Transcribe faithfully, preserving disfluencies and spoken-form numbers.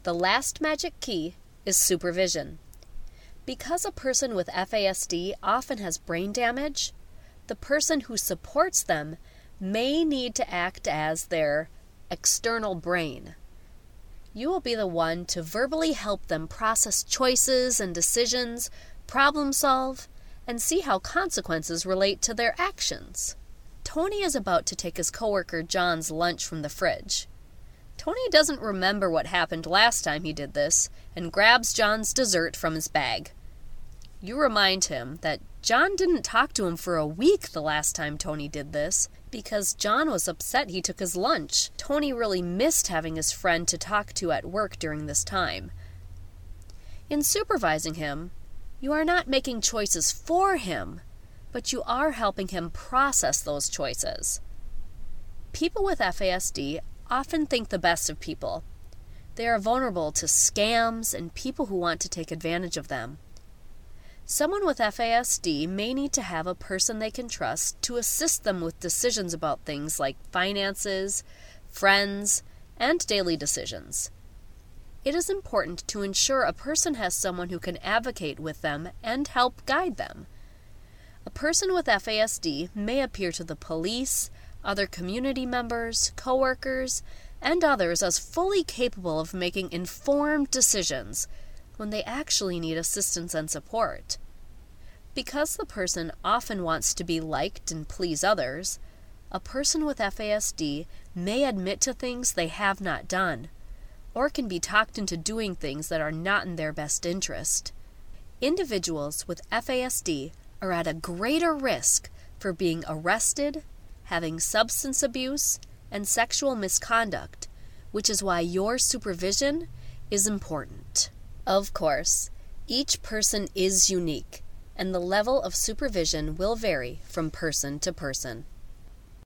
The last magic key is supervision. Because a person with F A S D often has brain damage, the person who supports them may need to act as their external brain. You will be the one to verbally help them process choices and decisions, problem solve, and see how consequences relate to their actions. Tony is about to take his coworker John's lunch from the fridge. Tony doesn't remember what happened last time he did this and grabs John's dessert from his bag. You remind him that John didn't talk to him for a week the last time Tony did this because John was upset he took his lunch. Tony really missed having his friend to talk to at work during this time. In supervising him, you are not making choices for him, but you are helping him process those choices. People with F A S D often think the best of people. They are vulnerable to scams and people who want to take advantage of them. Someone with F A S D may need to have a person they can trust to assist them with decisions about things like finances, friends, and daily decisions. It is important to ensure a person has someone who can advocate with them and help guide them. A person with F A S D may appear to the police, other community members, coworkers, and others as fully capable of making informed decisions when they actually need assistance and support. Because the person often wants to be liked and please others, a person with F A S D may admit to things they have not done, or can be talked into doing things that are not in their best interest. Individuals with F A S D are at a greater risk for being arrested, having substance abuse, and sexual misconduct, which is why your supervision is important. Of course, each person is unique, and the level of supervision will vary from person to person.